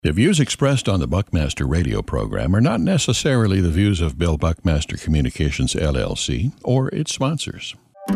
The views expressed on the Buckmaster radio program are not necessarily the views of Bill Buckmaster Communications, LLC, or its sponsors.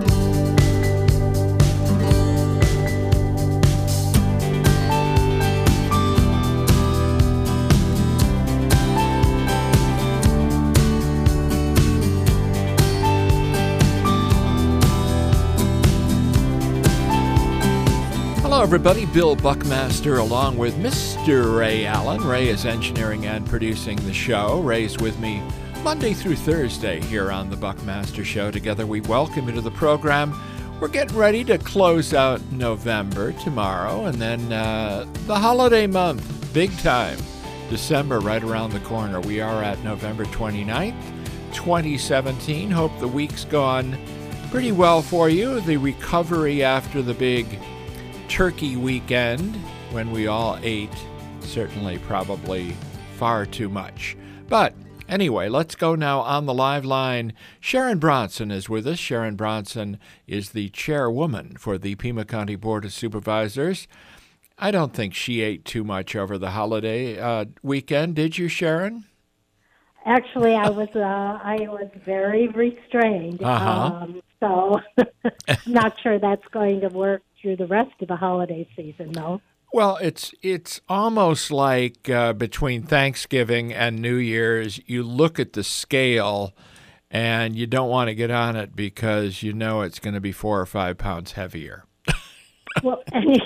Hello, everybody. Bill Buckmaster along with Mr. Ray Allen. Ray is engineering and producing the show. Ray's with me Monday through Thursday here on the Buckmaster Show. Together, we welcome you to the program. We're getting ready to close out November tomorrow, and then the holiday month, big time. December right around the corner. We are at November 29th, 2017. Hope the week's gone pretty well for you. The recovery after the big turkey weekend when we all ate certainly probably far too much. But anyway, let's go now on the live line. Sharon Bronson is with us. Sharon Bronson is the chairwoman for the Pima County Board of Supervisors. I don't think she ate too much over the holiday weekend. Did you, Sharon? Actually, I was very restrained. So not sure that's going to work through the rest of the holiday season, though. Well, it's almost like between Thanksgiving and New Year's, you look at the scale and you don't want to get on it because you know it's going to be 4 or 5 pounds heavier. Well,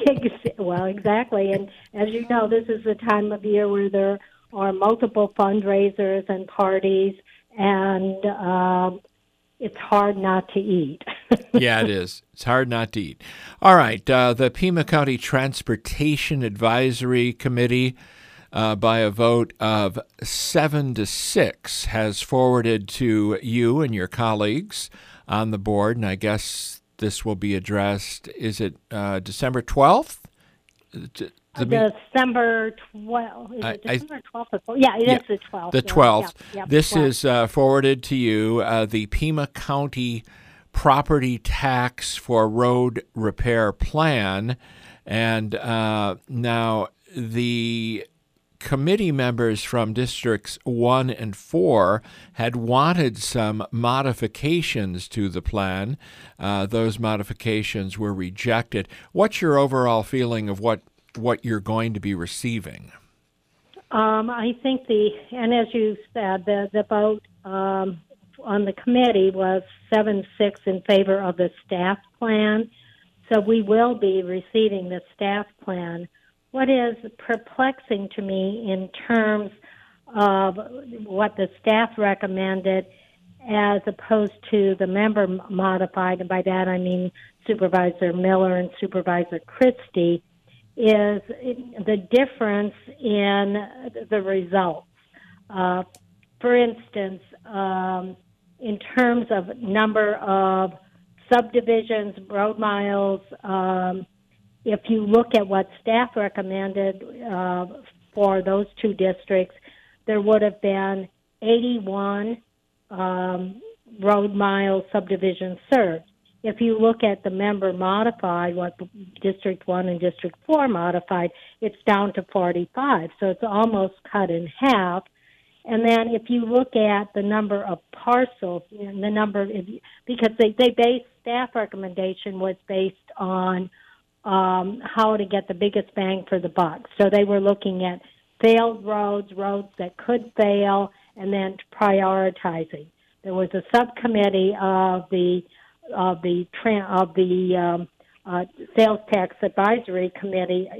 exactly. And as you know, this is the time of year where there are multiple fundraisers and parties, and it's hard not to eat. Yeah, it is. It's hard not to eat. All right. The Pima County Transportation Advisory Committee, by a vote of 7-6, has forwarded to you and your colleagues on the board, and I guess this will be addressed, is it December 12th? December 12th. Is it December 12th? Yeah, it is the 12th. The 12th. Yeah, this 12th. is forwarded to you, the Pima County Property Tax for Road Repair Plan. And now the committee members from Districts 1 and 4 had wanted some modifications to the plan. Those modifications were rejected. What's your overall feeling of what you're going to be receiving? I think and as you said, the vote on the committee was 7-6 in favor of the staff plan. So we will be receiving the staff plan. What is perplexing to me in terms of what the staff recommended as opposed to the member modified, and by that I mean Supervisor Miller and Supervisor Christie, is the difference in the results. For instance, in terms of number of subdivisions, road miles, if you look at what staff recommended for those two districts, there would have been 81 road mile subdivisions served. If you look at the member modified, what District 1 and District 4 modified, it's down to 45. So it's almost cut in half. And then if you look at the number of parcels, because they based, staff recommendation was based on how to get the biggest bang for the buck. So they were looking at failed roads, roads that could fail, and then prioritizing. There was a subcommittee of the Sales Tax Advisory Committee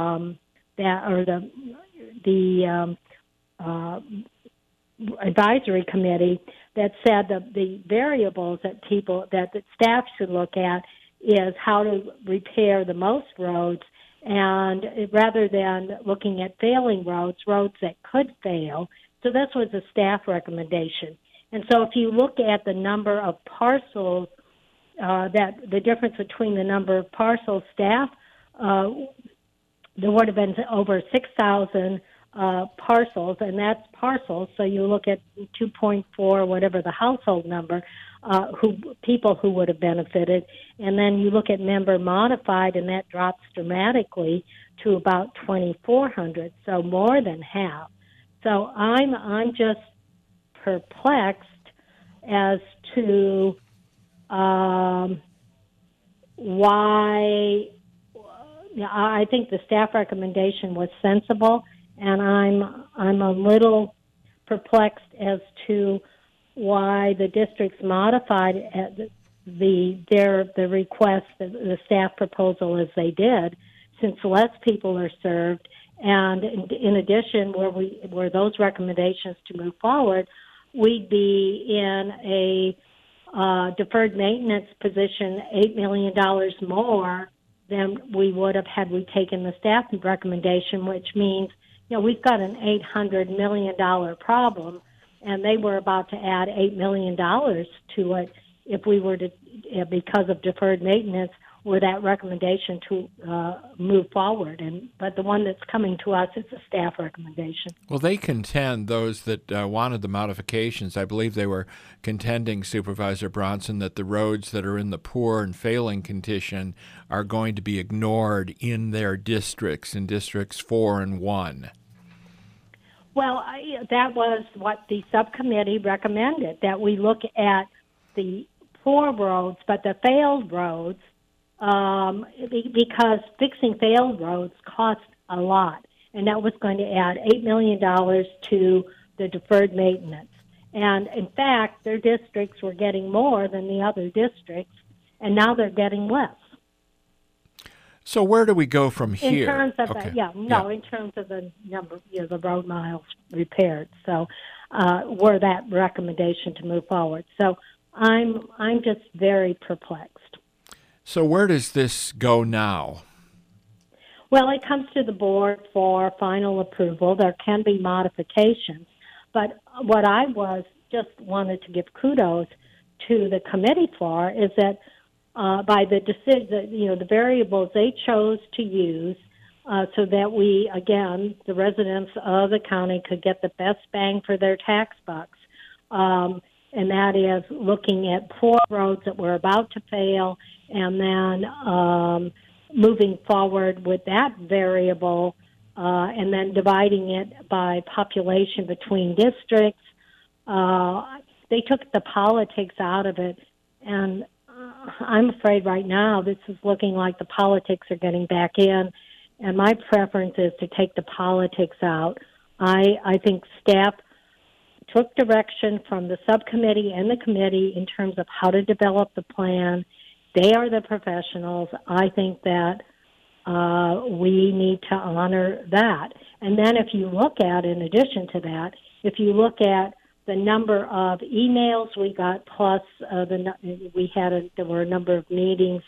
advisory committee that said that the variables that staff should look at is how to repair the most roads, and rather than looking at failing roads that could fail. So this was a staff recommendation. And so if you look at the number of parcels, that the difference between the number of parcels staff, there would have been over 6,000 parcels, and that's parcels. So you look at 2.4, whatever the household number, people who would have benefited, and then you look at member modified, and that drops dramatically to about 2,400, so more than half. So I'm just perplexed as to why. I think the staff recommendation was sensible, and I'm a little perplexed as to why the districts modified the request, the staff proposal as they did, since less people are served. And in addition, were those recommendations to move forward, we'd be in a deferred maintenance position $8 million more than we would have had we taken the staff recommendation, which means, we've got an $800 million problem, and they were about to add $8 million to it if we were to, because of deferred maintenance, were that recommendation to move forward. But the one that's coming to us is a staff recommendation. Well, they contend, those that wanted the modifications, I believe they were contending, Supervisor Bronson, that the roads that are in the poor and failing condition are going to be ignored in their districts, in districts 4 and 1. Well, that was what the subcommittee recommended, that we look at the poor roads, but the failed roads, because fixing failed roads costs a lot, and that was going to add $8 million to the deferred maintenance. And in fact, their districts were getting more than the other districts, and now they're getting less. So where do we go from here? In terms of in terms of the number, the road miles repaired. So, were that recommendation to move forward. So, I'm just very perplexed. So where does this go now? Well, it comes to the board for final approval. There can be modifications, but what I wanted to give kudos to the committee for is that by the decision, the variables they chose to use so that we, again, the residents of the county could get the best bang for their tax bucks. And that is looking at poor roads that were about to fail and then moving forward with that variable and then dividing it by population between districts. They took the politics out of it, and I'm afraid right now this is looking like the politics are getting back in, and my preference is to take the politics out. I think staff took direction from the subcommittee and the committee in terms of how to develop the plan. They are the professionals. I think that we need to honor that. And then if you look at, in addition to that, if you look at the number of emails we got, plus there were a number of meetings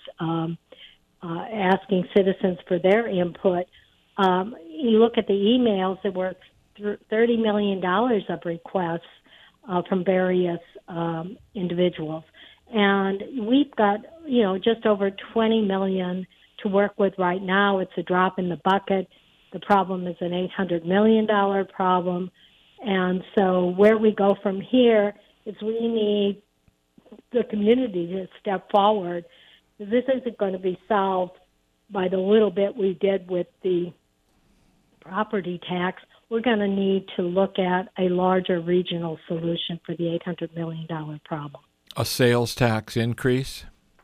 asking citizens for their input. You look at the emails, there were $30 million of requests from various individuals. And we've got, just over $20 million to work with right now. It's a drop in the bucket. The problem is an $800 million problem. And so where we go from here is we need the community to step forward. This isn't going to be solved by the little bit we did with the property tax. We're going to need to look at a larger regional solution for the $800 million problem. A sales tax increase?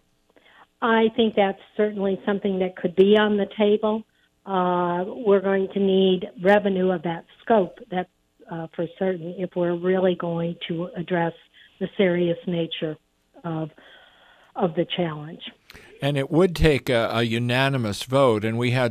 I think that's certainly something that could be on the table. We're going to need revenue of that scope, that's for certain, if we're really going to address the serious nature of the challenge. And it would take a unanimous vote. And we had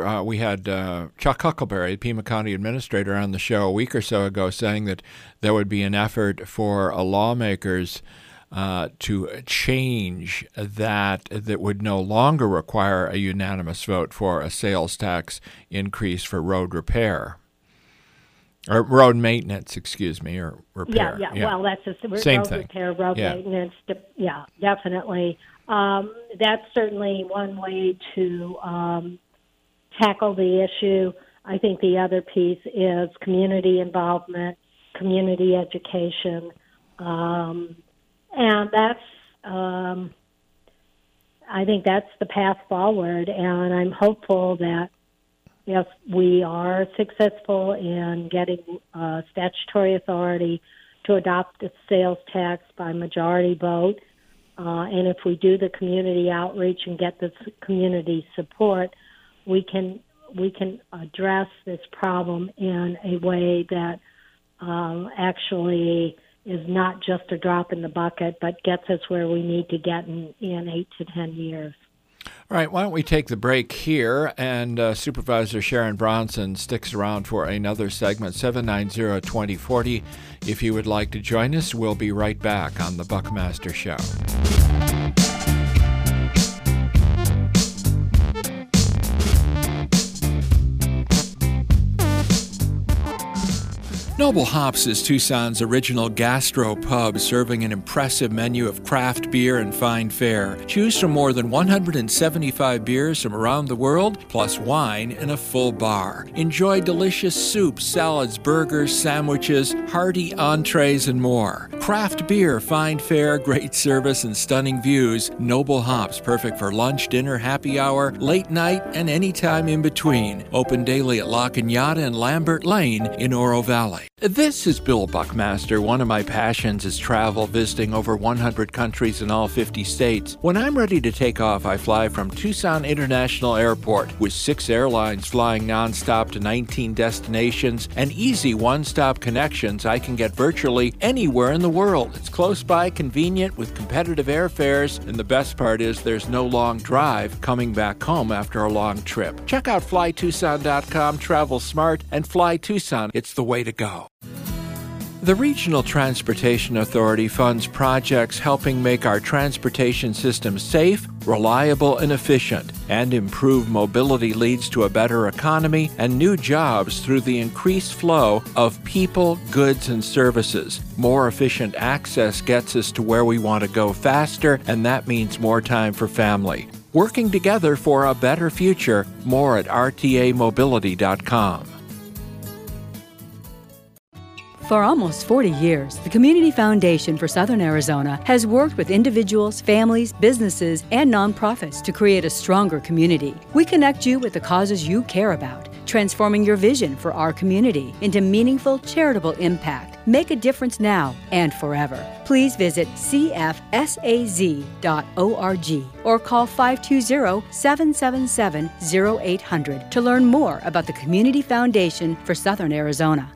Chuck Huckleberry, Pima County Administrator, on the show a week or so ago, saying that there would be an effort for lawmakers to change that would no longer require a unanimous vote for a sales tax increase for road repair. Or road maintenance, or repair. Yeah. Well, that's just same road thing. Repair, road maintenance. Yeah, definitely. That's certainly one way to tackle the issue. I think the other piece is community involvement, community education, and that's, I think that's the path forward, and I'm hopeful that if we are successful in getting statutory authority to adopt the sales tax by majority vote, and if we do the community outreach and get the community support, we can address this problem in a way that actually is not just a drop in the bucket, but gets us where we need to get in 8 to 10 years. All right, why don't we take the break here, and Supervisor Sharon Bronson sticks around for another segment, 790-2040. If you would like to join us, we'll be right back on the Buckmaster Show. Noble Hops is Tucson's original gastro pub, serving an impressive menu of craft beer and fine fare. Choose from more than 175 beers from around the world, plus wine and a full bar. Enjoy delicious soups, salads, burgers, sandwiches, hearty entrees, and more. Craft beer, fine fare, great service, and stunning views. Noble Hops, perfect for lunch, dinner, happy hour, late night, and any time in between. Open daily at La Cañada and Lambert Lane in Oro Valley. This is Bill Buckmaster. One of my passions is travel, visiting over 100 countries in all 50 states. When I'm ready to take off, I fly from Tucson International Airport with 6 airlines flying nonstop to 19 destinations and easy one-stop connections. I can get virtually anywhere in the world. It's close by, convenient, with competitive airfares, and the best part is there's no long drive coming back home after a long trip. Check out flytucson.com, travel smart, and fly Tucson. It's the way to go. The Regional Transportation Authority funds projects helping make our transportation system safe, reliable, and efficient, and improve mobility leads to a better economy and new jobs through the increased flow of people, goods, and services. More efficient access gets us to where we want to go faster, and that means more time for family. Working together for a better future. More at rtamobility.com. For almost 40 years, the Community Foundation for Southern Arizona has worked with individuals, families, businesses, and nonprofits to create a stronger community. We connect you with the causes you care about, transforming your vision for our community into meaningful, charitable impact. Make a difference now and forever. Please visit cfsaz.org or call 520-777-0800 to learn more about the Community Foundation for Southern Arizona.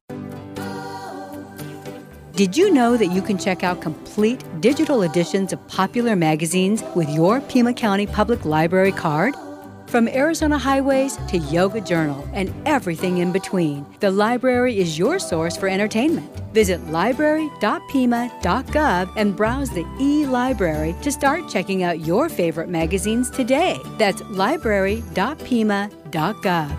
Did you know that you can check out complete digital editions of popular magazines with your Pima County Public Library card? From Arizona Highways to Yoga Journal and everything in between, the library is your source for entertainment. Visit library.pima.gov and browse the e-library to start checking out your favorite magazines today. That's library.pima.gov.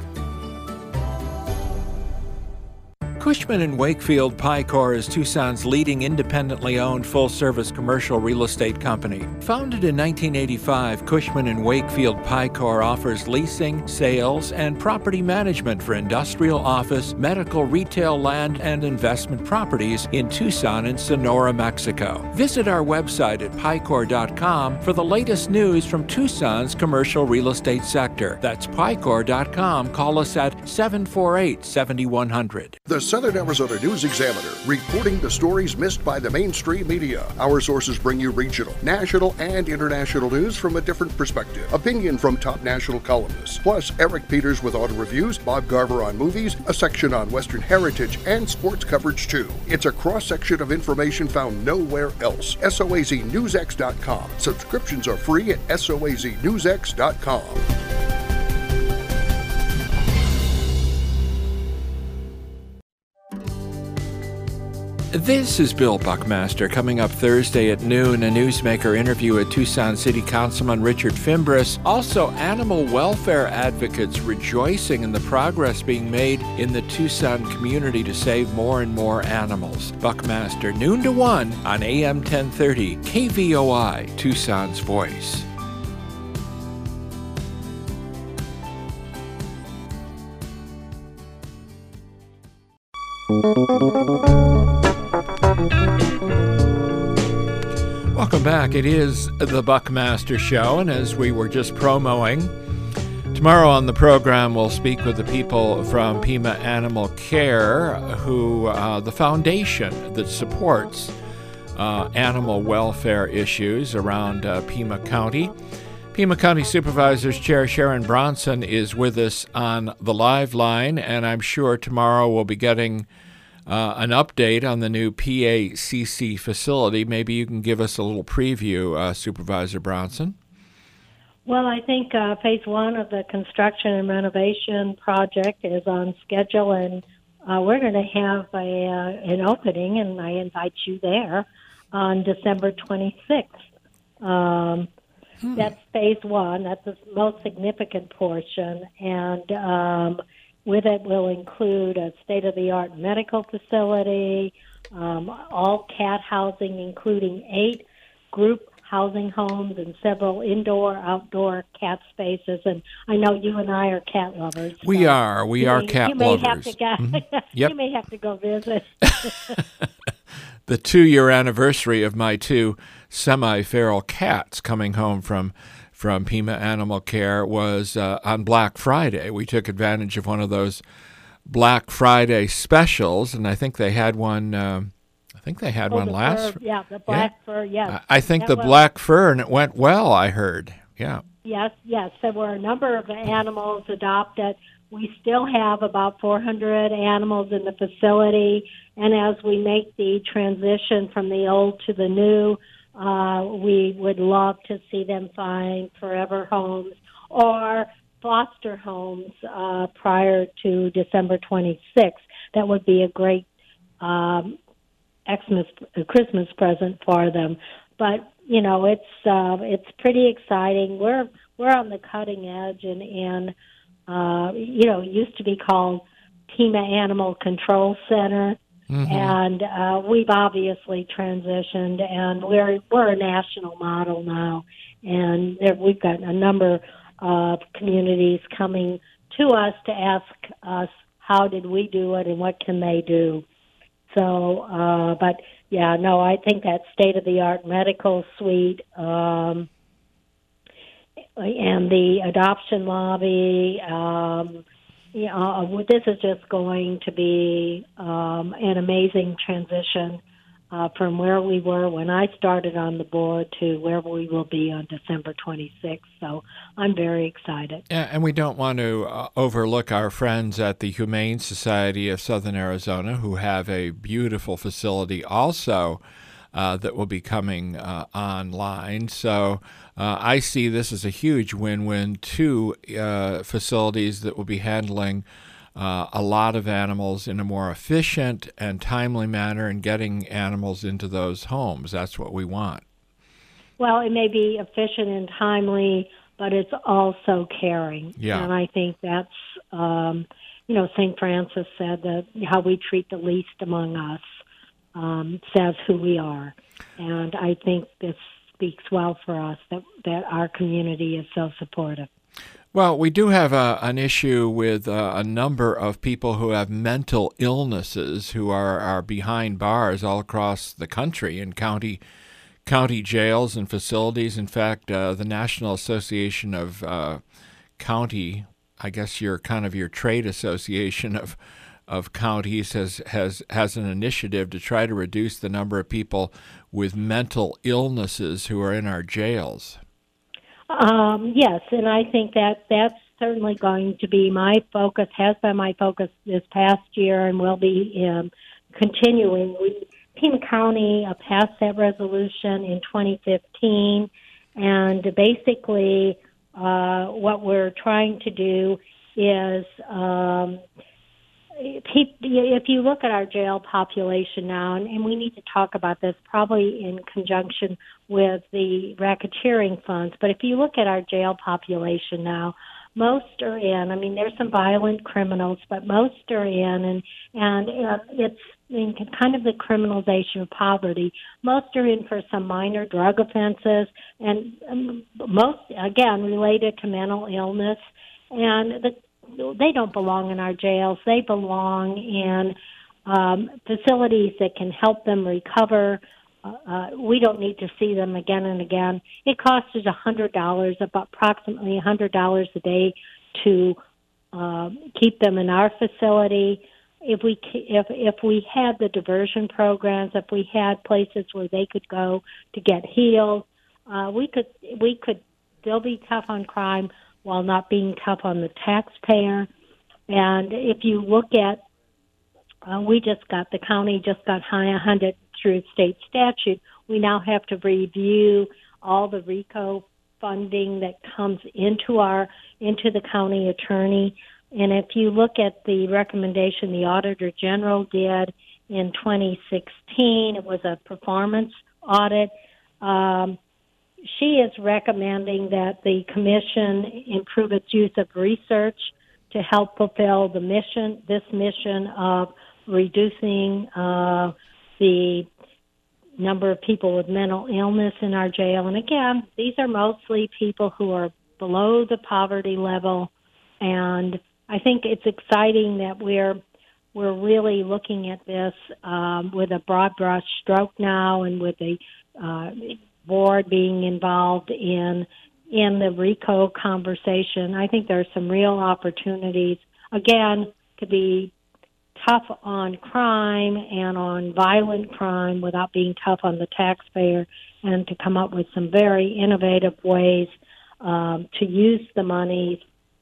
Cushman & Wakefield Picor is Tucson's leading independently owned full-service commercial real estate company. Founded in 1985, Cushman & Wakefield Picor offers leasing, sales, and property management for industrial, office, medical, retail, land, and investment properties in Tucson and Sonora, Mexico. Visit our website at picor.com for the latest news from Tucson's commercial real estate sector. That's picor.com. Call us at 748-7100. The Southern Arizona News Examiner, reporting the stories missed by the mainstream media. Our sources bring you regional, national, and international news from a different perspective. Opinion from top national columnists, plus Eric Peters with auto reviews, Bob Garver on movies, a section on Western heritage, and sports coverage too. It's a cross-section of information found nowhere else. SOAZNewsX.com. Subscriptions are free at SOAZNewsX.com. This is Bill Buckmaster. Coming up Thursday at noon, a newsmaker interview with Tucson City Councilman Richard Fimbres. Also, animal welfare advocates rejoicing in the progress being made in the Tucson community to save more and more animals. Buckmaster, noon to 1 on AM 1030, KVOI, Tucson's Voice. Welcome back. It is the Buckmaster Show, and as we were just promoting, tomorrow on the program we'll speak with the people from Pima Animal Care, who the foundation that supports animal welfare issues around Pima County. Pima County Supervisors Chair Sharon Bronson is with us on the live line, and I'm sure tomorrow we'll be getting an update on the new PACC facility. Maybe you can give us a little preview, Supervisor Bronson. Well, I think phase one of the construction and renovation project is on schedule, and we're going to have an opening, and I invite you there on December 26th. That's phase one. That's the most significant portion. And with it will include a state-of-the-art medical facility, all cat housing, including 8 group housing homes and several indoor-outdoor cat spaces. And I know you and I are cat lovers. We are cat lovers. Yep. You may have to go visit. The 2-year anniversary of my 2 semi-feral cats coming home from Pima Animal Care was on Black Friday. We took advantage of one of those Black Friday specials, and I think they had one. Last. Yeah, the black fur. Yes, I think the black fur, and it went well. I heard. Yeah. Yes. There were a number of animals adopted. We still have about 400 animals in the facility, and as we make the transition from the old to the new, we would love to see them find forever homes or foster homes prior to December 26th. That would be a great Christmas present for them. But it's pretty exciting. We're on the cutting edge, and it used to be called Pima Animal Control Center. Mm-hmm. And we've obviously transitioned, and we're a national model now. And we've got a number of communities coming to us to ask us how did we do it and what can they do. So, I think that state-of-the-art medical suite and the adoption lobby. This is just going to be an amazing transition from where we were when I started on the board to where we will be on December 26th. So I'm very excited. Yeah, and we don't want to overlook our friends at the Humane Society of Southern Arizona, who have a beautiful facility also that will be coming online. So I see this as a huge win-win. 2 facilities that will be handling a lot of animals in a more efficient and timely manner and getting animals into those homes. That's what we want. Well, it may be efficient and timely, but it's also caring. Yeah. And I think that's, St. Francis said that how we treat the least among us says who we are. And I think this speaks well for us that our community is so supportive. Well, we do have an issue with a number of people who have mental illnesses who are behind bars all across the country in county jails and facilities. In fact, the National Association of County, I guess your trade association of counties has an initiative to try to reduce the number of people with mental illnesses who are in our jails. Yes, and I think that's certainly going to be my focus, has been my focus this past year, and will be continuing. Pima County passed that resolution in 2015, and basically what we're trying to do is if you look at our jail population now, and we need to talk about this probably in conjunction with the racketeering funds, but if you look at our jail population now, most are in. I mean, there's some violent criminals, but most are in, and it's in kind of the criminalization of poverty. Most are in for some minor drug offenses, and most, again, related to mental illness, and they don't belong in our jails. They belong in facilities that can help them recover. We don't need to see them again and again. It costs us $100, about approximately $100 a day to keep them in our facility. If we had the diversion programs, if we had places where they could go to get healed, we could still be tough on crime while not being tough on the taxpayer. And if you look at, the county just got high 100 through state statute. We now have to review all the RICO funding that comes into the county attorney. And if you look at the recommendation the Auditor General did in 2016, it was a performance audit. She is recommending that the commission improve its use of research to help fulfill this mission of reducing the number of people with mental illness in our jail. And again, these are mostly people who are below the poverty level, and I think it's exciting that we're really looking at this with a broad brush stroke now, and with the board being involved in the RICO conversation. I think there are some real opportunities, again, to be tough on crime and on violent crime without being tough on the taxpayer, and to come up with some very innovative ways to use the money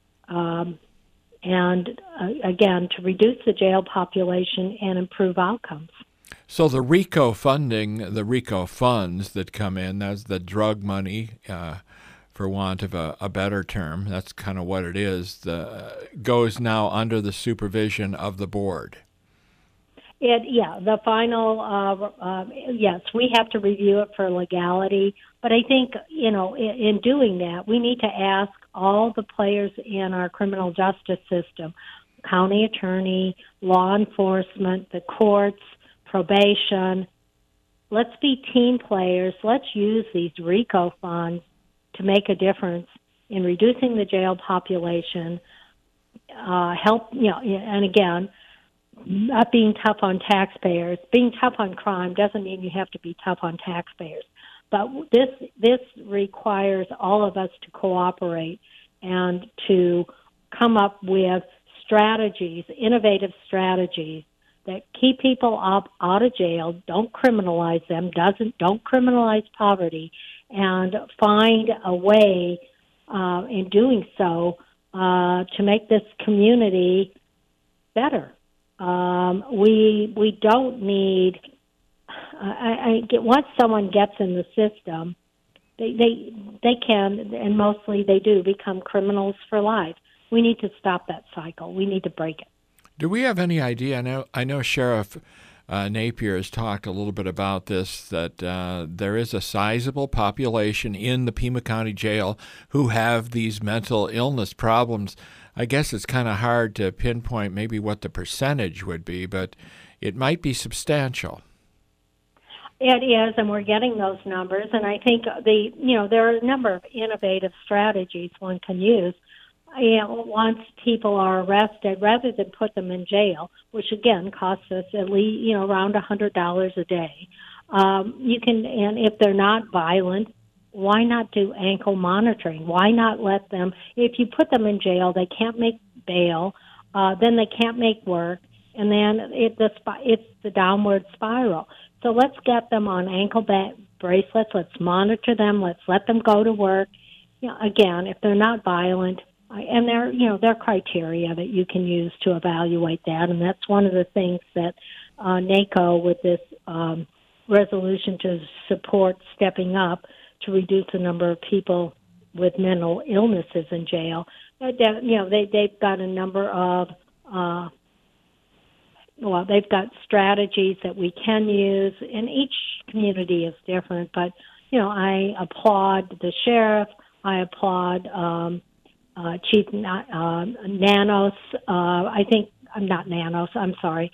and again, to reduce the jail population and improve outcomes. So the RICO funding, the RICO funds that come in, that's the drug money, for want of a better term, that's kind of what it is, goes now under the supervision of the board. The final, yes, we have to review it for legality. But I think, in doing that, we need to ask all the players in our criminal justice system, county attorney, law enforcement, the courts, probation, let's be team players. Let's use these RICO funds to make a difference in reducing the jail population, and again, not being tough on taxpayers. Being tough on crime doesn't mean you have to be tough on taxpayers. But this requires all of us to cooperate and to come up with strategies, innovative strategies that keep people out of jail, don't criminalize them, don't criminalize poverty, and find a way in doing so to make this community better. We don't need. Once someone gets in the system, they can, and mostly they do, become criminals for life. We need to stop that cycle. We need to break it. Do we have any idea? I know Sheriff Napier has talked a little bit about this, that there is a sizable population in the Pima County Jail who have these mental illness problems. I guess it's kind of hard to pinpoint maybe what the percentage would be, but it might be substantial. It is, and we're getting those numbers. And I think there are a number of innovative strategies one can use. Once people are arrested, rather than put them in jail, which again costs us at least around $100 a day, you can. And if they're not violent, why not do ankle monitoring? Why not let them? If you put them in jail, they can't make bail, then they can't make work, and then it's the downward spiral. So let's get them on ankle bracelets. Let's monitor them. Let's let them go to work. Again, if they're not violent. And there are criteria that you can use to evaluate that, and that's one of the things that NACO, with this resolution to support stepping up to reduce the number of people with mental illnesses in jail. They've got a number of they've got strategies that we can use, and each community is different. But I applaud the sheriff. I applaud. Chief Nanos, I think I'm not Nanos. I'm sorry.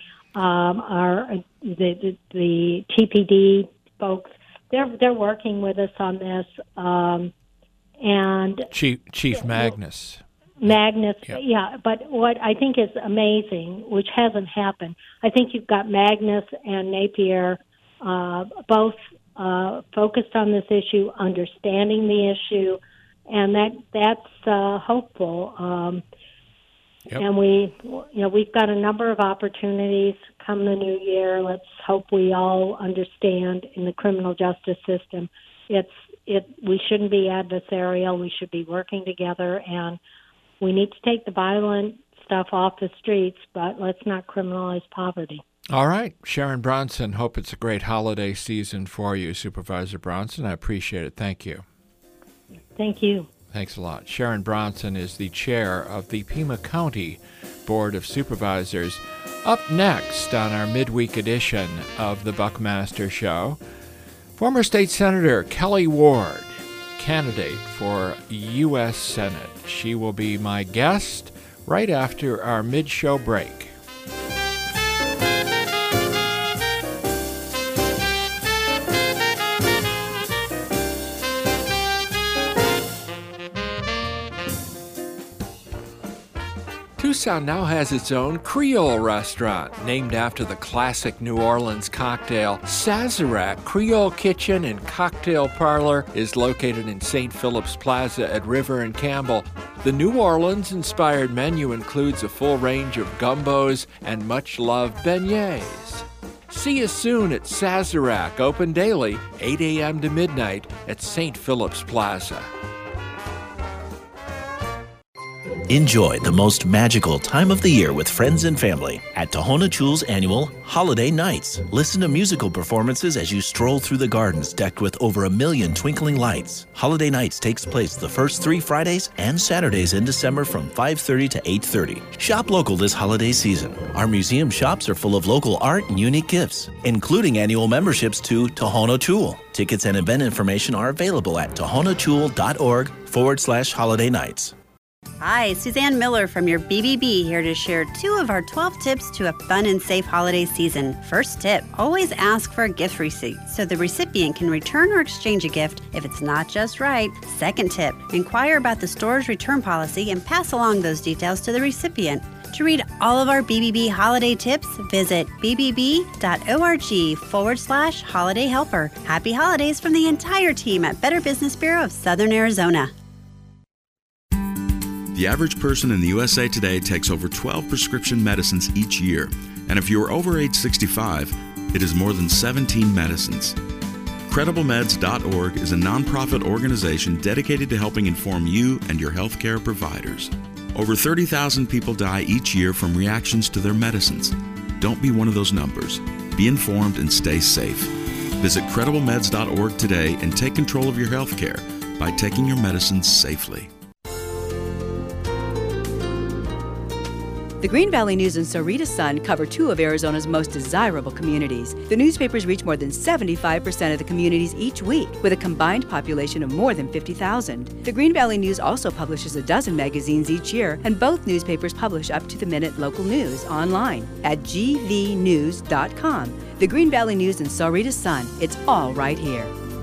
The TPD folks, they're working with us on this. And Chief Magnus. Magnus, Yep. yeah, but what I think is amazing, which hasn't happened, I think you've got Magnus and Napier both focused on this issue, understanding the issue, and that's hopeful. Yep. And we've got a number of opportunities come the new year. Let's hope we all understand in the criminal justice system, we shouldn't be adversarial. We should be working together, and we need to take the violent stuff off the streets, but let's not criminalize poverty. All right. Sharon Bronson, hope it's a great holiday season for you, Supervisor Bronson. I appreciate it. Thank you. Thank you. Thanks a lot. Sharon Bronson is the chair of the Pima County Board of Supervisors. Up next on our midweek edition of the Buckmaster Show, former State Senator Kelly Ward, candidate for U.S. Senate. She will be my guest right after our mid-show break. Tucson now has its own Creole restaurant, named after the classic New Orleans cocktail. Sazerac Creole Kitchen and Cocktail Parlor is located in St. Philip's Plaza at River and Campbell. The New Orleans-inspired menu includes a full range of gumbos and much-loved beignets. See you soon at Sazerac, open daily, 8 a.m. to midnight at St. Philip's Plaza. Enjoy the most magical time of the year with friends and family at Tohono Chool's annual Holiday Nights. Listen to musical performances as you stroll through the gardens decked with over 1 million twinkling lights. Holiday Nights takes place the first 3 Fridays and Saturdays in December from 5:30 to 8:30. Shop local this holiday season. Our museum shops are full of local art and unique gifts, including annual memberships to Tohono Chool. Tickets and event information are available at tohonochool.org/holiday nights. Hi, Suzanne Miller from your BBB here to share 2 of our 12 tips to a fun and safe holiday season. First tip, always ask for a gift receipt so the recipient can return or exchange a gift if it's not just right. Second tip, inquire about the store's return policy and pass along those details to the recipient. To read all of our BBB holiday tips, visit bbb.org/holiday helper. Happy holidays from the entire team at Better Business Bureau of Southern Arizona. The average person in the USA today takes over 12 prescription medicines each year, and if you are over age 65, it is more than 17 medicines. CredibleMeds.org is a nonprofit organization dedicated to helping inform you and your healthcare providers. Over 30,000 people die each year from reactions to their medicines. Don't be one of those numbers. Be informed and stay safe. Visit CredibleMeds.org today and take control of your healthcare by taking your medicines safely. The Green Valley News and Sahuarita Sun cover 2 of Arizona's most desirable communities. The newspapers reach more than 75% of the communities each week, with a combined population of more than 50,000. The Green Valley News also publishes a dozen magazines each year, and both newspapers publish up-to-the-minute local news online at gvnews.com. The Green Valley News and Sahuarita Sun, it's all right here.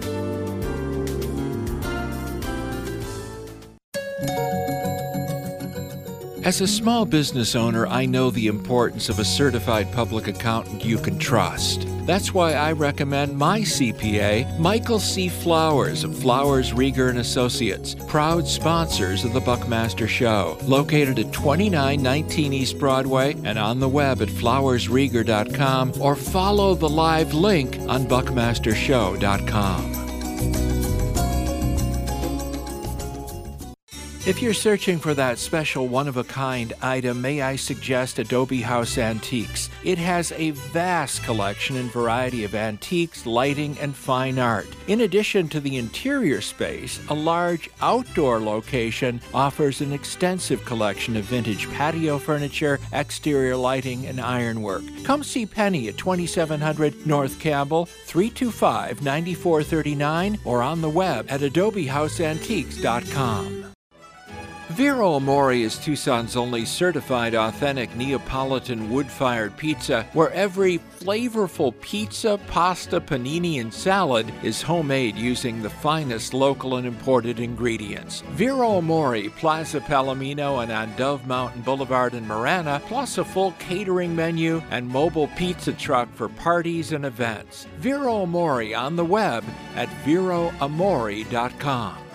As a small business owner, I know the importance of a certified public accountant you can trust. That's why I recommend my CPA, Michael C. Flowers of Flowers, Rieger & Associates, proud sponsors of the Buckmaster Show, located at 2919 East Broadway and on the web at flowersrieger.com, or follow the live link on buckmastershow.com. If you're searching for that special one-of-a-kind item, may I suggest Adobe House Antiques. It has a vast collection and variety of antiques, lighting, and fine art. In addition to the interior space, a large outdoor location offers an extensive collection of vintage patio furniture, exterior lighting, and ironwork. Come see Penny at 2700 North Campbell, 325-9439, or on the web at adobehouseantiques.com. Vero Amore is Tucson's only certified authentic Neapolitan wood-fired pizza, where every flavorful pizza, pasta, panini, and salad is homemade using the finest local and imported ingredients. Vero Amore, Plaza Palomino, and on Dove Mountain Boulevard in Marana, plus a full catering menu and mobile pizza truck for parties and events. Vero Amore on the web at veroamore.com.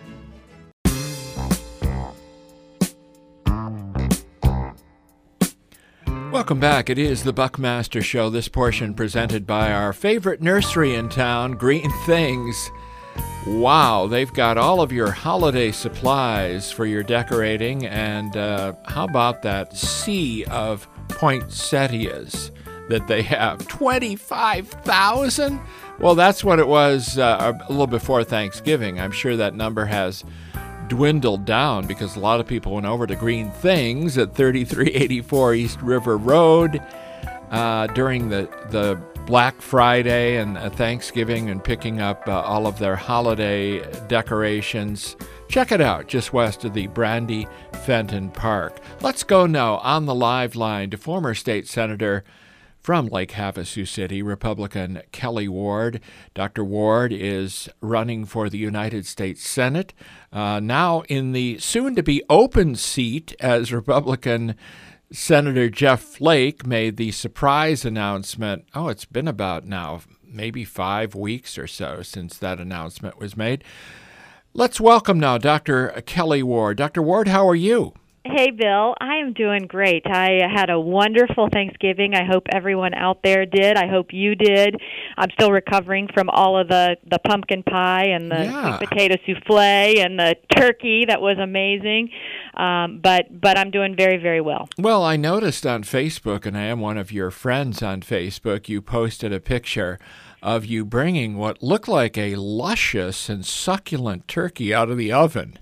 Welcome back. It is the Buckmaster Show, this portion presented by our favorite nursery in town, Green Things. Wow, they've got all of your holiday supplies for your decorating, and how about that sea of poinsettias that they have? 25,000? Well, that's what it was a little before Thanksgiving. I'm sure that number has dwindled down because a lot of people went over to Green Things at 3384 East River Road during the Black Friday and Thanksgiving and picking up all of their holiday decorations. Check it out, just west of the Brandy Fenton Park. Let's go now on the live line to former state senator from Lake Havasu City, Republican Kelly Ward. Dr. Ward is running for the United States Senate, now in the soon-to-be open seat as Republican Senator Jeff Flake made the surprise announcement. Oh, it's been about now maybe 5 weeks or so since that announcement was made. Let's welcome now Dr. Kelly Ward. Dr. Ward, how are you? Hey, Bill. I am doing great. I had a wonderful Thanksgiving. I hope everyone out there did. I hope you did. I'm still recovering from all of the pumpkin pie and the sweet potato souffle and the turkey. That was amazing. But I'm doing very, very well. Well, I noticed on Facebook, and I am one of your friends on Facebook, you posted a picture of you bringing what looked like a luscious and succulent turkey out of the oven.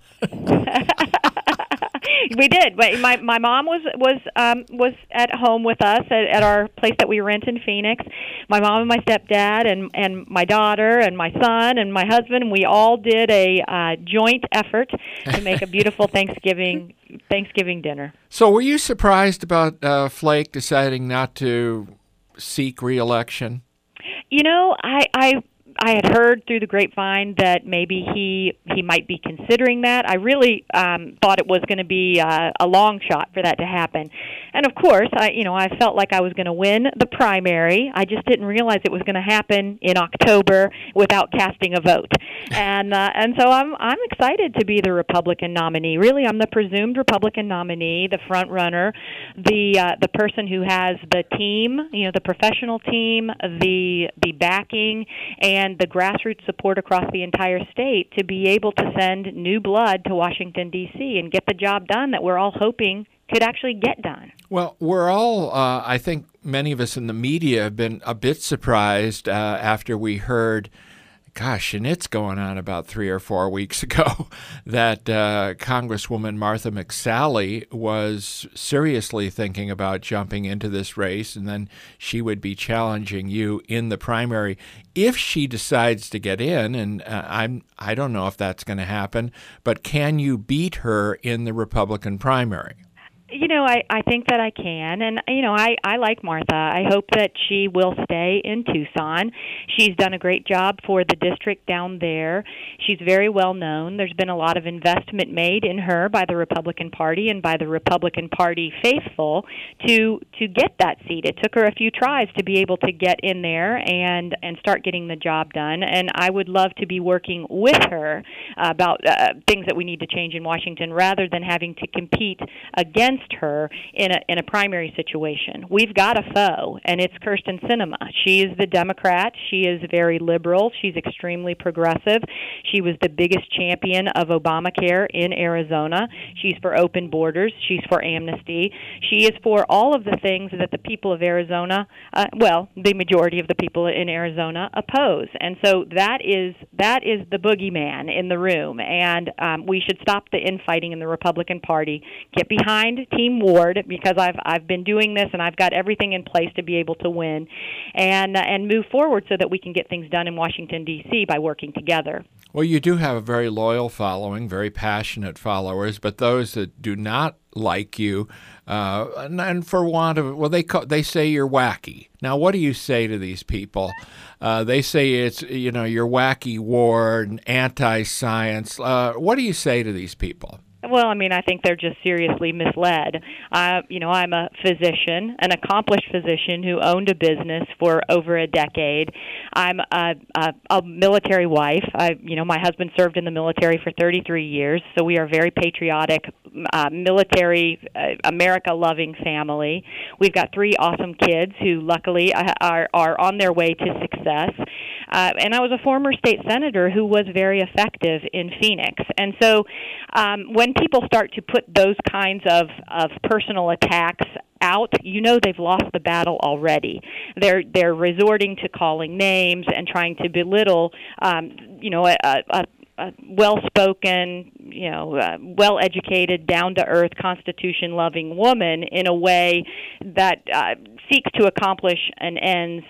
We did. My mom was at home with us at our place that we rent in Phoenix. My mom and my stepdad and my daughter and my son and my husband, and we all did a joint effort to make a beautiful Thanksgiving dinner. So were you surprised about Flake deciding not to seek re-election? You know, I had heard through the grapevine that maybe he might be considering that. I really thought it was going to be a long shot for that to happen. And of course, I felt like I was going to win the primary. I just didn't realize it was going to happen in October without casting a vote. And so I'm excited to be the Republican nominee. Really, I'm the presumed Republican nominee, the front runner, the person who has the team, the professional team, the backing, and the grassroots support across the entire state to be able to send new blood to Washington, D.C. and get the job done that we're all hoping could actually get done. Well, we're all, I think many of us in the media have been a bit surprised after we heard, and it's going on about 3 or 4 weeks ago, that Congresswoman Martha McSally was seriously thinking about jumping into this race, and then she would be challenging you in the primary if she decides to get in. And I don't know if that's going to happen, but can you beat her in the Republican primary? I think that I can, and, I like Martha. I hope that she will stay in Tucson. She's done a great job for the district down there. She's very well known. There's been a lot of investment made in her by the Republican Party and by the Republican Party faithful to get that seat. It took her a few tries to be able to get in there and start getting the job done, and I would love to be working with her about things that we need to change in Washington rather than having to compete against her in a primary situation. We've got a foe, and it's Kyrsten Sinema. She is the Democrat. She is very liberal. She's extremely progressive. She was the biggest champion of Obamacare in Arizona. She's for open borders. She's for amnesty. She is for all of the things that the people of Arizona, the majority of the people in Arizona oppose. And so that is the boogeyman in the room, and we should stop the infighting in the Republican Party, get behind Team Ward, because I've been doing this and I've got everything in place to be able to win and move forward so that we can get things done in Washington, D.C. by working together. Well, you do have a very loyal following, very passionate followers, but those that do not like you, and for want of, well, they say you're wacky. Now, what do you say to these people? They say it's, you're wacky Ward and anti-science. What do you say to these people? Well, I mean, I think they're just seriously misled. I'm a physician, an accomplished physician who owned a business for over a decade. I'm a military wife. My husband served in the military for 33 years, so we are a very patriotic, military, America-loving family. We've got 3 awesome kids who luckily are on their way to success. And I was a former state senator who was very effective in Phoenix. And so when people start to put those kinds of personal attacks out, they've lost the battle already. They're resorting to calling names and trying to belittle, a well-spoken, well-educated, down-to-earth, Constitution-loving woman in a way that seeks to accomplish an ends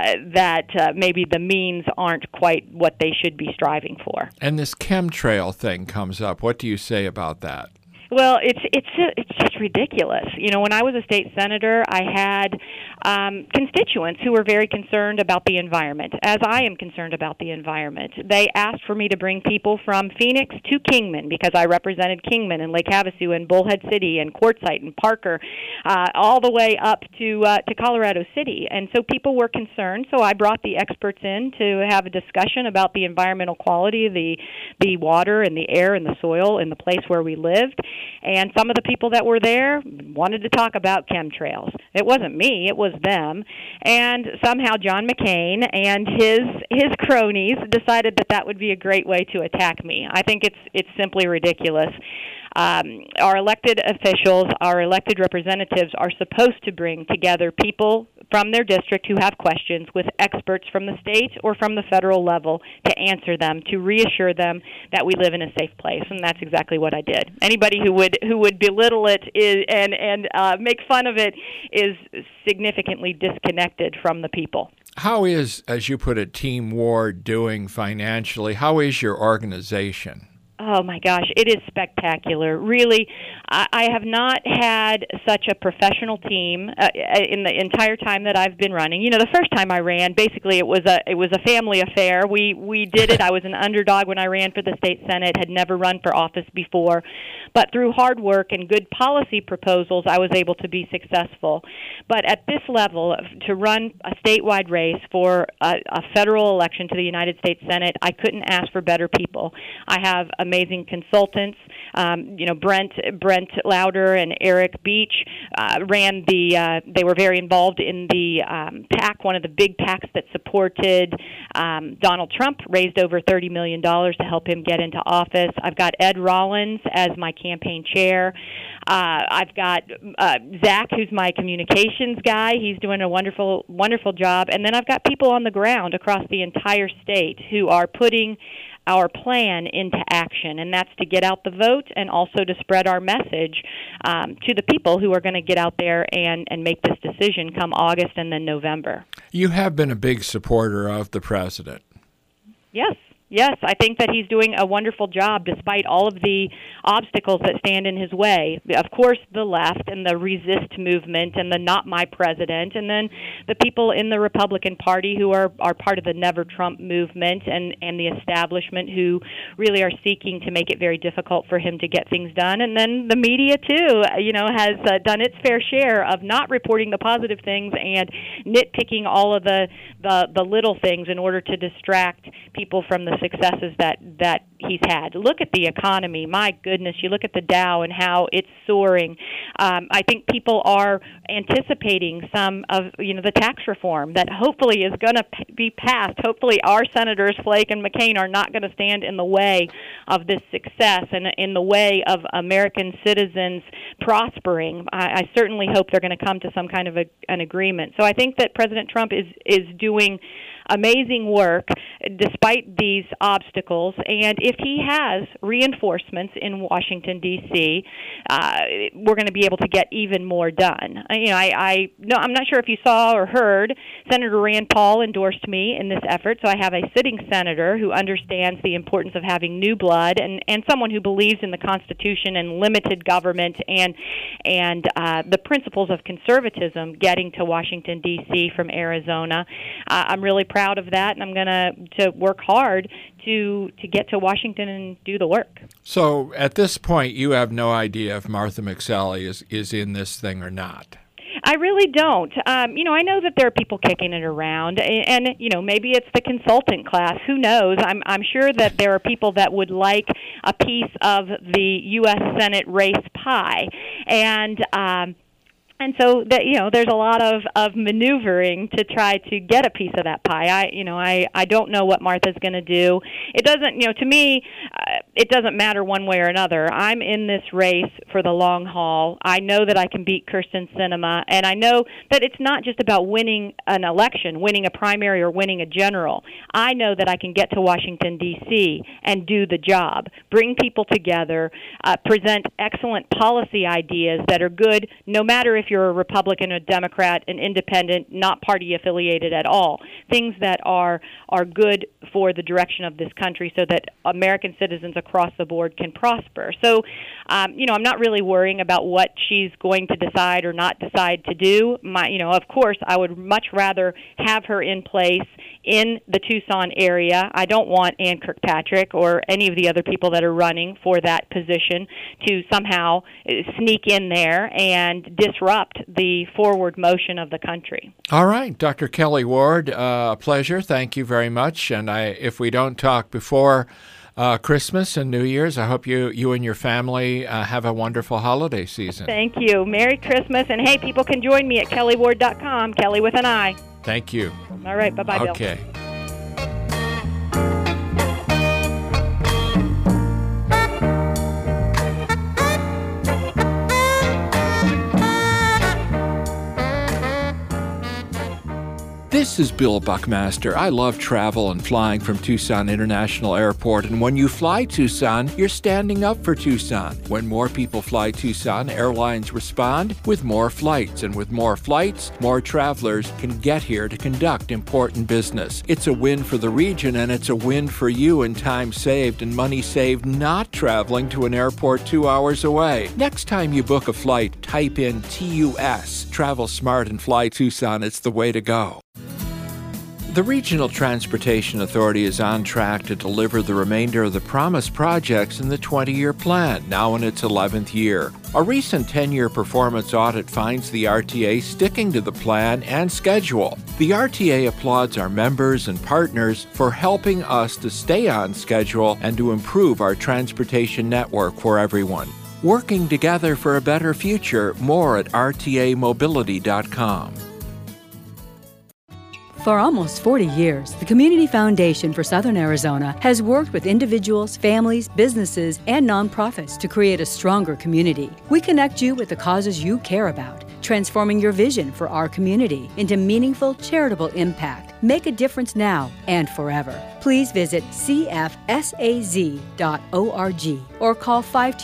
that maybe the means aren't quite what they should be striving for. And this chemtrail thing comes up. What do you say about that? Well, it's just ridiculous. When I was a state senator, I had constituents who were very concerned about the environment, as I am concerned about the environment. They asked for me to bring people from Phoenix to Kingman, because I represented Kingman and Lake Havasu and Bullhead City and Quartzsite and Parker, all the way up to Colorado City. And so people were concerned, so I brought the experts in to have a discussion about the environmental quality of the water and the air and the soil in the place where we lived. And some of the people that were there wanted to talk about chemtrails. It wasn't me, it was them. And somehow John McCain and his cronies decided that would be a great way to attack me. I think it's simply ridiculous. Our elected officials, our elected representatives are supposed to bring together people from their district who have questions with experts from the state or from the federal level to answer them, to reassure them that we live in a safe place, and that's exactly what I did. Anybody who would belittle it and make fun of it is significantly disconnected from the people. How is, as you put it, Team Ward doing financially? How is your organization? Oh, my gosh, it is spectacular. Really, I have not had such a professional team in the entire time that I've been running. The first time I ran, basically it was a family affair. We did it. I was an underdog when I ran for the state senate, had never run for office before. But through hard work and good policy proposals, I was able to be successful. But at this level, to run a statewide race for a federal election to the United States Senate, I couldn't ask for better people. I have amazing consultants. Brent Lauder and Eric Beach ran they were very involved in the PAC, one of the big PACs that supported Donald Trump, raised over $30 million to help him get into office. I've got Ed Rollins as my campaign chair. I've got Zach, who's my communications guy. He's doing a wonderful, wonderful job. And then I've got people on the ground across the entire state who are putting our plan into action, and that's to get out the vote and also to spread our message to the people who are going to get out there and make this decision come August and then November. You have been a big supporter of the president. Yes, I think that he's doing a wonderful job despite all of the obstacles that stand in his way. Of course, the left and the resist movement and the not my president, and then the people in the Republican Party who are part of the Never Trump movement and the establishment who really are seeking to make it very difficult for him to get things done. And then the media, too, has done its fair share of not reporting the positive things and nitpicking all of the little things in order to distract people from the successes that he's had. Look at the economy. My goodness, you look at the Dow and how it's soaring. I think people are anticipating some of the tax reform that hopefully is going to be passed. Hopefully our senators, Flake and McCain, are not going to stand in the way of this success and in the way of American citizens prospering. I certainly hope they're going to come to some kind of an agreement. So I think that President Trump is doing amazing work despite these obstacles. And if he has reinforcements in Washington, D.C., we're going to be able to get even more done. I'm not sure if you saw or heard, Senator Rand Paul endorsed me in this effort, so I have a sitting senator who understands the importance of having new blood and someone who believes in the Constitution and limited government and the principles of conservatism getting to Washington, D.C. from Arizona. I'm really proud of that, and I'm going to work hard to get to Washington and do the work. So at this point, you have no idea if Martha McSally is in this thing or not. I really don't. I know that there are people kicking it around, and maybe it's the consultant class. Who knows? I'm sure that there are people that would like a piece of the U.S. Senate race pie, and so that there's a lot of maneuvering to try to get a piece of that pie. I don't know what Martha's going to do. It doesn't, to me, it doesn't matter one way or another. I'm in this race for the long haul. I know that I can beat Kyrsten Sinema, and I know that it's not just about winning an election, winning a primary or winning a general. I know that I can get to Washington, D.C. and do the job, bring people together, present excellent policy ideas that are good no matter if you're a Republican, a Democrat, an independent, not party affiliated at all. Things that are good for the direction of this country so that American citizens across the board can prosper. So, I'm not really worrying about what she's going to decide or not decide to do. Of course, I would much rather have her in place in the Tucson area. I don't want Ann Kirkpatrick or any of the other people that are running for that position to somehow sneak in there and disrupt the forward motion of the country. All right, Dr. Kelli Ward, a pleasure. Thank you very much. And if we don't talk before Christmas and New Year's, I hope you and your family have a wonderful holiday season. Thank you. Merry Christmas. And hey, people can join me at kellyward.com, Kelly with an I. Thank you. All right. Bye-bye, Bill. Okay. This is Bill Buckmaster. I love travel and flying from Tucson International Airport, and when you fly Tucson, you're standing up for Tucson. When more people fly Tucson, airlines respond with more flights, and with more flights, more travelers can get here to conduct important business. It's a win for the region, and it's a win for you in time saved and money saved not traveling to an airport 2 hours away. Next time you book a flight, type in TUS. Travel smart and fly Tucson. It's the way to go. The Regional Transportation Authority is on track to deliver the remainder of the promised projects in the 20-year plan, now in its 11th year. A recent 10-year performance audit finds the RTA sticking to the plan and schedule. The RTA applauds our members and partners for helping us to stay on schedule and to improve our transportation network for everyone. Working together for a better future, more at rtamobility.com. For almost 40 years, the Community Foundation for Southern Arizona has worked with individuals, families, businesses, and nonprofits to create a stronger community. We connect you with the causes you care about, transforming your vision for our community into meaningful, charitable impact. Make a difference now and forever. Please visit cfsaz.org or call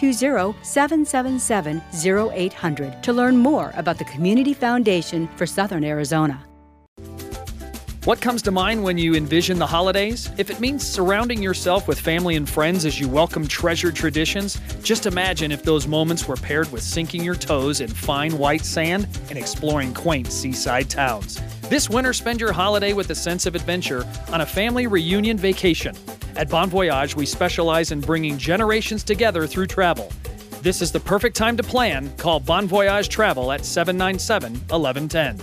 520-777-0800 to learn more about the Community Foundation for Southern Arizona. What comes to mind when you envision the holidays? If it means surrounding yourself with family and friends as you welcome treasured traditions, just imagine if those moments were paired with sinking your toes in fine white sand and exploring quaint seaside towns. This winter, spend your holiday with a sense of adventure on a family reunion vacation. At Bon Voyage, we specialize in bringing generations together through travel. This is the perfect time to plan. Call Bon Voyage Travel at 797-1110.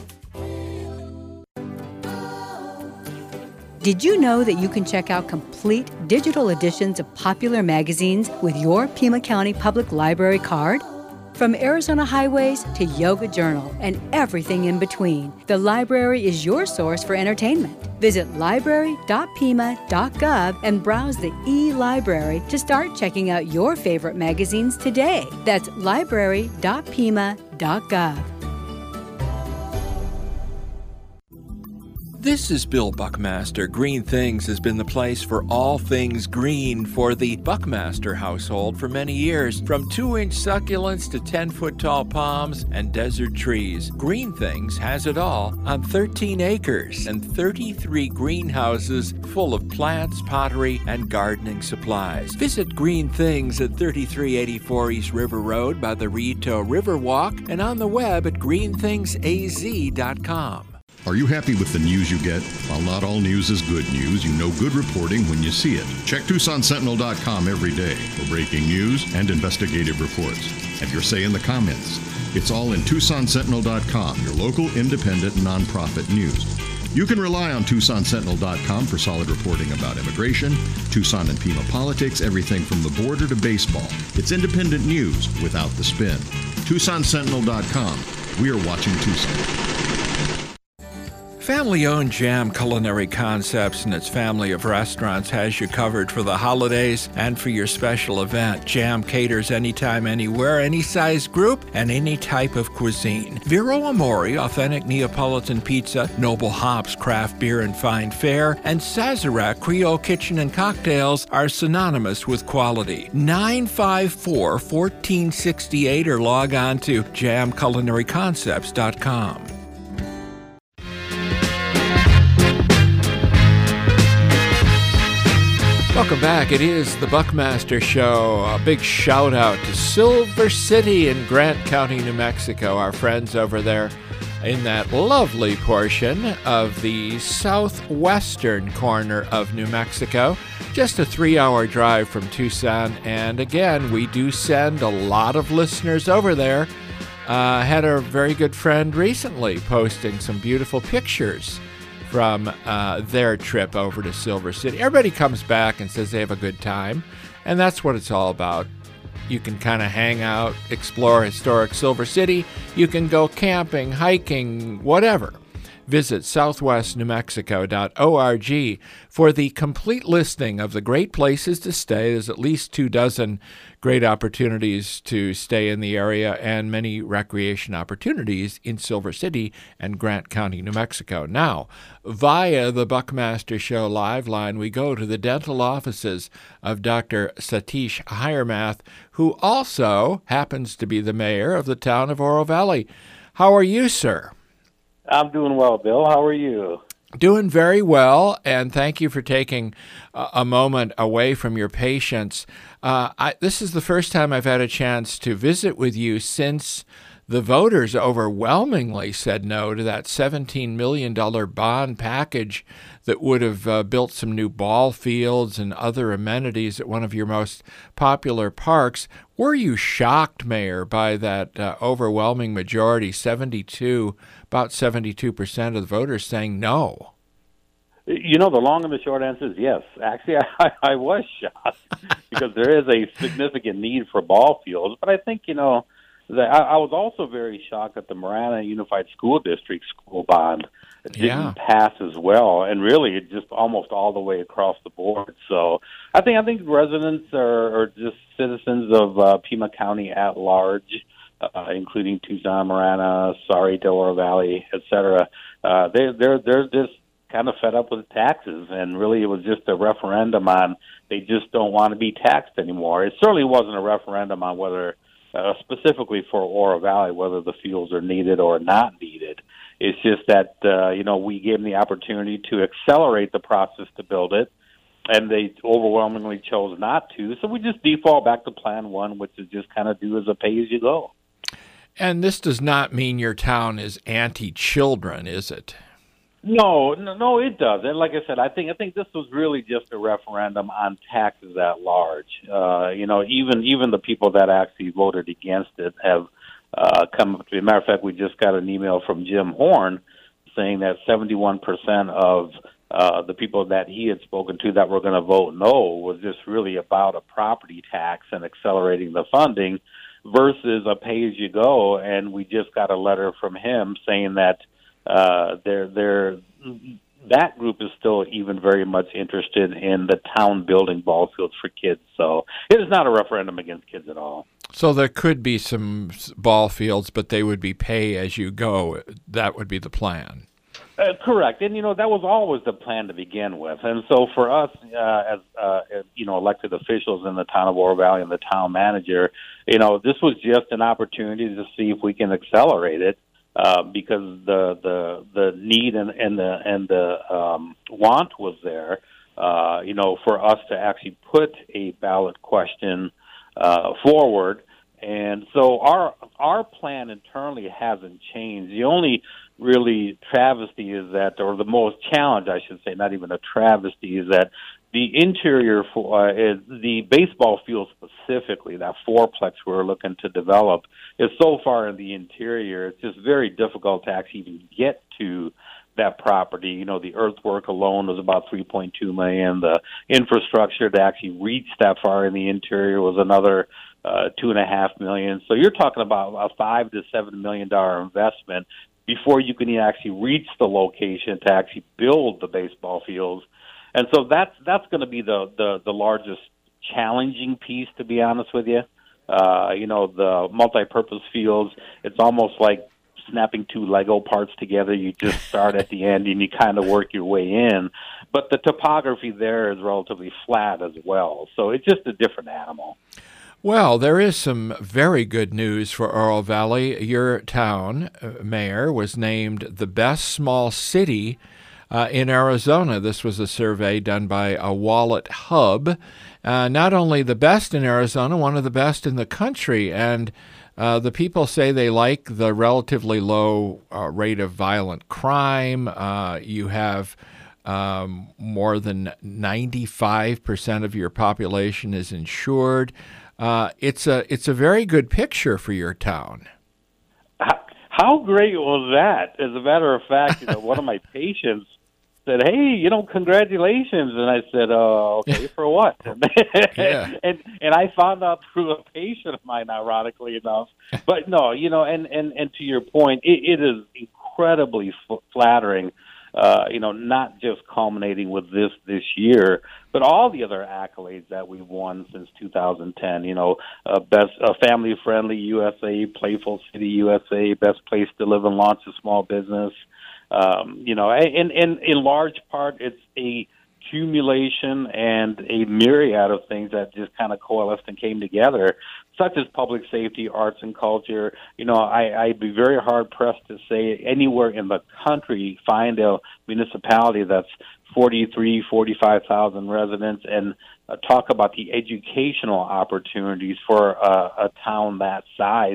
Did you know that you can check out complete digital editions of popular magazines with your Pima County Public Library card? From Arizona Highways to Yoga Journal and everything in between, the library is your source for entertainment. Visit library.pima.gov and browse the e-library to start checking out your favorite magazines today. That's library.pima.gov. This is Bill Buckmaster. Green Things has been the place for all things green for the Buckmaster household for many years. From 2-inch succulents to 10-foot tall palms and desert trees, Green Things has it all on 13 acres and 33 greenhouses full of plants, pottery, and gardening supplies. Visit Green Things at 3384 East River Road by the Rito Riverwalk and on the web at greenthingsaz.com. Are you happy with the news you get? While not all news is good news, you know good reporting when you see it. Check TucsonSentinel.com every day for breaking news and investigative reports. Have your say in the comments. It's all in TucsonSentinel.com, your local independent nonprofit news. You can rely on TucsonSentinel.com for solid reporting about immigration, Tucson and Pima politics, everything from the border to baseball. It's independent news without the spin. TucsonSentinel.com. We are watching Tucson. Family-owned Jam Culinary Concepts and its family of restaurants has you covered for the holidays and for your special event. Jam caters anytime, anywhere, any size group, and any type of cuisine. Vero Amore, authentic Neapolitan pizza, Noble Hops craft beer and fine fare, and Sazerac Creole kitchen and cocktails are synonymous with quality. 954-1468 or log on to jamculinaryconcepts.com. Welcome back. It is the Buckmaster Show. A big shout out to Silver City in Grant County, New Mexico. Our friends over there in that lovely portion of the southwestern corner of New Mexico. Just a 3-hour drive from Tucson. And again, we do send a lot of listeners over there. Had a very good friend recently posting some beautiful pictures from their trip over to Silver City. Everybody comes back and says they have a good time, and that's what it's all about. You can kind of hang out, explore historic Silver City. You can go camping, hiking, whatever. Visit southwestnewmexico.org for the complete listing of the great places to stay. There's at least 24 great opportunities to stay in the area and many recreation opportunities in Silver City and Grant County, New Mexico. Now, via the Buckmaster Show live line, we go to the dental offices of Dr. Satish Hiremath, who also happens to be the mayor of the town of Oro Valley. How are you, sir? I'm doing well, Bill. How are you? Doing very well, and thank you for taking a moment away from your patients. This is the first time I've had a chance to visit with you since the voters overwhelmingly said no to that $17 million bond package that would have built some new ball fields and other amenities at one of your most popular parks. Were you shocked, Mayor, by that overwhelming majority, about 72% of the voters saying no? You know, the long and the short answer is yes. Actually, I was shocked because there is a significant need for ball fields. But I think, I was also very shocked that the Marana Unified School District school bond didn't pass as well, and really it just almost all the way across the board. So I think residents or just citizens of Pima County at large, including Tucson, Marana, Del Oro Valley, et cetera, they're just kind of fed up with taxes, and really it was just a referendum on they just don't want to be taxed anymore. It certainly wasn't a referendum on whether, specifically for Oro Valley, whether the fields are needed or not needed. It's just that, we gave them the opportunity to accelerate the process to build it, and they overwhelmingly chose not to. So we just default back to Plan 1, which is just kind of do as a pay-as-you-go. And this does not mean your town is anti-children, is it? No, it doesn't. Like I said, I think this was really just a referendum on taxes at large. Even the people that actually voted against it have come up to me. As a matter of fact, we just got an email from Jim Horn saying that 71% of the people that he had spoken to that were going to vote no was just really about a property tax and accelerating the funding versus a pay-as-you-go. And we just got a letter from him saying that that group is still even very much interested in the town building ball fields for kids. So it is not a referendum against kids at all. So there could be some ball fields, but they would be pay as you go. That would be the plan. Correct, and that was always the plan to begin with. And so for us, as elected officials in the town of Oro Valley and the town manager, this was just an opportunity to see if we can accelerate it, because the need and the want was there. For us to actually put a ballot question forward. And so our plan internally hasn't changed. The only really travesty is that, or the most challenge, I should say, not even a travesty, is that the interior for the baseball field specifically, that fourplex we're looking to develop, is so far in the interior, it's just very difficult to actually even get to that property. The earthwork alone was about $3.2 million. The infrastructure to actually reach that far in the interior was another $2.5 million. So you're talking about a $5 to $7 million investment before you can actually reach the location to actually build the baseball fields. And so that's going to be the largest challenging piece, to be honest with you. The multi-purpose fields, it's almost like snapping two Lego parts together. You just start at the end and you kind of work your way in. But the topography there is relatively flat as well. So it's just a different animal. Well, there is some very good news for Oro Valley. Your town, Mayor, was named the best small city in Arizona. This was a survey done by a Wallet Hub. Not only the best in Arizona, one of the best in the country. And the people say they like the relatively low rate of violent crime. You have more than 95% of your population is insured. It's a very good picture for your town. How great was that? As a matter of fact, one of my patients said, "Hey, congratulations," and I said, "Okay, for what?" Yeah. and I found out through a patient of mine, ironically enough. But no, and to your point, it is incredibly flattering. Not just culminating with this year, but all the other accolades that we've won since 2010. Best family-friendly USA, Playful City USA, Best Place to Live and Launch a Small Business. And in large part, it's a accumulation and a myriad of things that just kind of coalesced and came together, such as public safety, arts and culture. I'd be very hard-pressed to say anywhere in the country find a municipality that's 45,000 residents and talk about the educational opportunities for a town that size.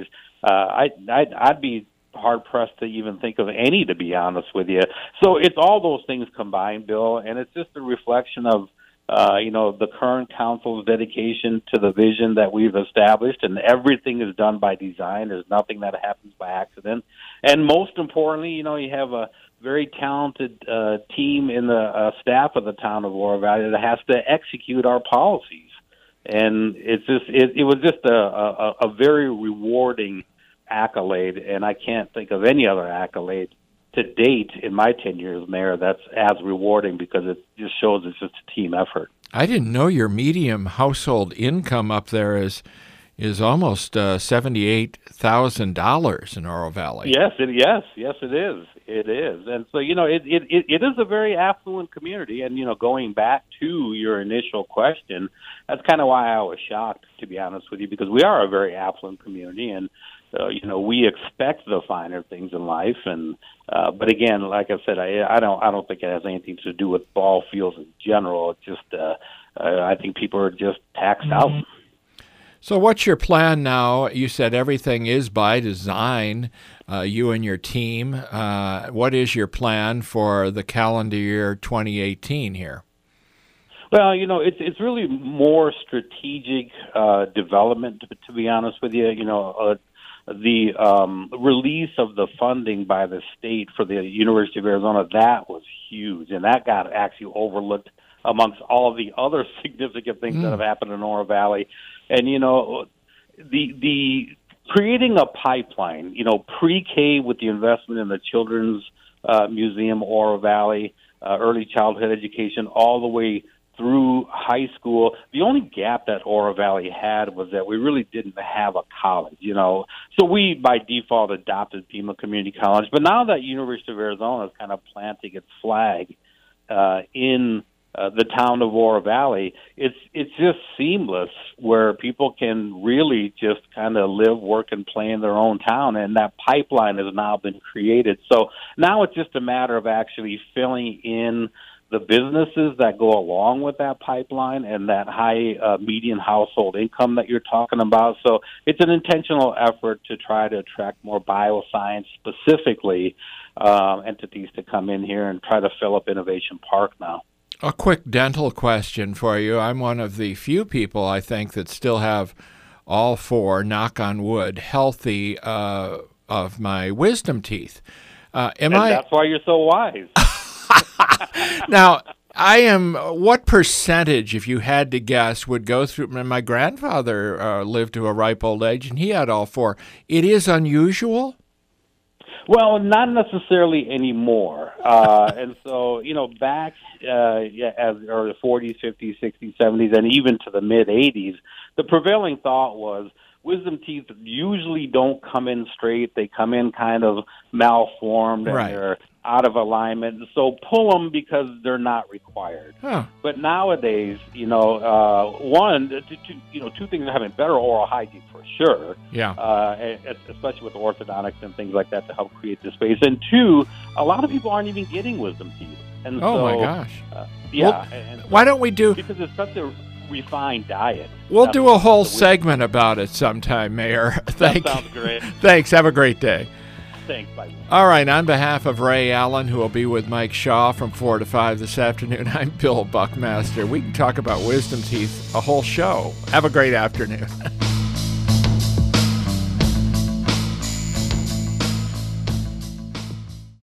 I'd be hard-pressed to even think of any, to be honest with you. So it's all those things combined, Bill, and it's just a reflection of the current council's dedication to the vision that we've established, and everything is done by design. There's nothing that happens by accident. And most importantly, you have a very talented team in the staff of the town of Oro Valley that has to execute our policies. And it was just a very rewarding accolade, and I can't think of any other accolade to date in my 10 years as mayor that's as rewarding, because it just shows it's just a team effort. I didn't know your median household income up there is almost $78,000 in Oro Valley. Yes, it is. It is. And so, it is a very affluent community. And, going back to your initial question, that's kind of why I was shocked, to be honest with you, because we are a very affluent community, and we expect the finer things in life. And but again, like I said, I don't think it has anything to do with ball fields in general. It's just I think people are just taxed out. So what's your plan now? You said everything is by design, you and your team. What is your plan for the calendar year 2018 here? Well, it's really more strategic development, to be honest with you. The release of the funding by the state for the University of Arizona, that was huge, and that got actually overlooked amongst all of the other significant things that have happened in Oro Valley. And, the creating a pipeline, pre-K with the investment in the Children's Museum, Oro Valley, early childhood education, all the way through high school. The only gap that Oro Valley had was that we really didn't have a college, So we, by default, adopted Pima Community College. But now that University of Arizona is kind of planting its flag in the town of Oro Valley, it's just seamless where people can really just kind of live, work, and play in their own town, and that pipeline has now been created. So now it's just a matter of actually filling in the businesses that go along with that pipeline and that high median household income that you're talking about. So it's an intentional effort to try to attract more bioscience specifically entities to come in here and try to fill up Innovation Park now. A quick dental question for you. I'm one of the few people, I think, that still have all four, knock on wood, healthy of my wisdom teeth. That's why you're so wise. Now, what percentage, if you had to guess, would go through? My grandfather lived to a ripe old age, and he had all four. It is unusual? Well, not necessarily anymore. And so, back as early 40s, 50s, 60s, 70s, and even to the mid-80s, the prevailing thought was wisdom teeth usually don't come in straight. They come in kind of malformed, and they're out of alignment. So pull them because they're not required. Huh. But nowadays, two things are having better oral hygiene for sure. Yeah. Especially with orthodontics and things like that to help create the space. And two, a lot of people aren't even getting wisdom teeth. And my gosh. Yeah. Well, why don't we do? Because it's such a refined diet. We'll do a whole segment about it sometime, Mayor. That sounds great. Thanks. Have a great day. Thanks. Bye. All right. On behalf of Ray Allen, who will be with Mike Shaw from 4 to 5 this afternoon, I'm Bill Buckmaster. We can talk about wisdom teeth a whole show. Have a great afternoon.